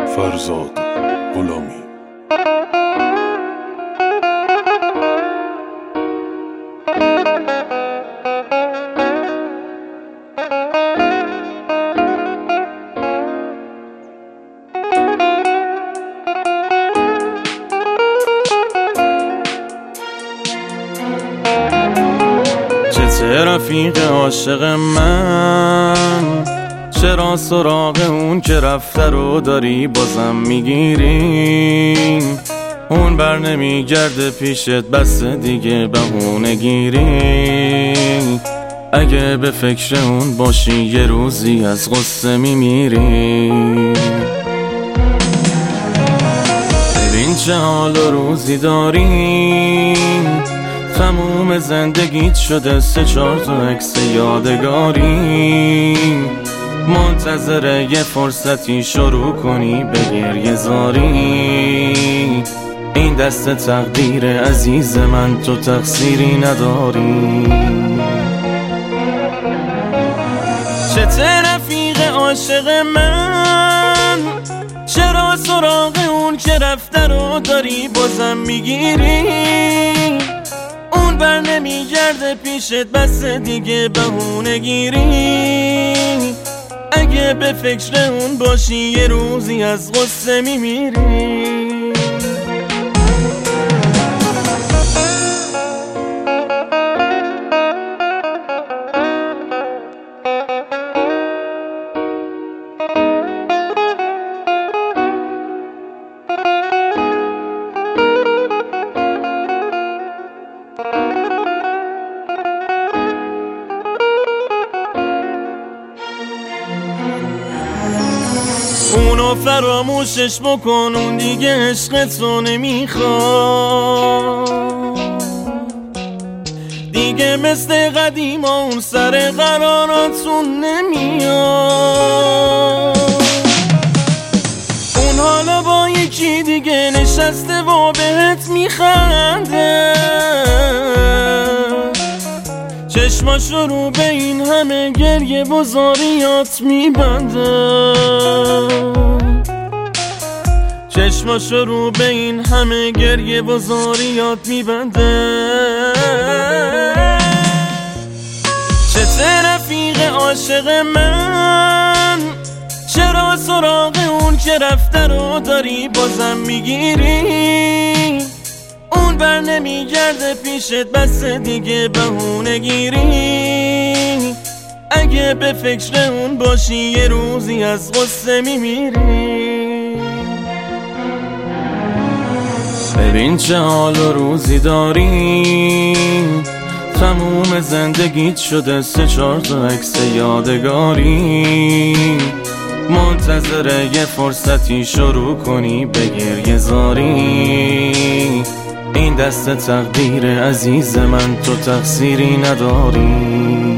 فرزاد غلامی. چه رفیق عاشق من، چرا سراغ اون که رفته رو داری بازم میگیری؟ اون بر نمیگرده پیشت بس دیگه بهونه گیری. اگه به فکر اون باشی یه روزی از غصه میمیری. ببین چه حال و روزی داری، تموم زندگیت شده 3-4 تا عکس یادگاری. منتظر یه فرصتی شروع کنی به گریه زاری. این دست تقدیر عزیز من، تو تقصیری نداری. چته رفیق عاشق من، چرا سراغ اون که رفته رو داری بازم میگیری؟ اون بر نمیگرده پیشت بس دیگه بهونه گیری. اگه به فکر اون باشی یه روزی از غصه میمیری. اونو فراموشش بکن، اون دیگه عشق تو نمیخواد دیگه. مثل قدیما اون سر قراراتون نمیاد. اون حالا با یکی دیگه نشسته و بهت میخنده. چشماشو رو به این همه گریه و زاریات میبنده. چشماشو رو به این همه گریه و زاریات میبنده. چته رفیق عاشق من، چرا سراغ اون که رفته رو داری بازم میگیری؟ اون بر نمیگرده پیشت بس دیگه بهونه گیری. اگه به فکر اون باشی یه روزی از غصه میمیری. ببین چه حال و روزی داری، تموم زندگیت شده 3-4 تا عکس یادگاری. منتظر یه فرصتی شروع کنی به گریه زاری. این دست تقدیر عزیز من، تو تقصیری نداری.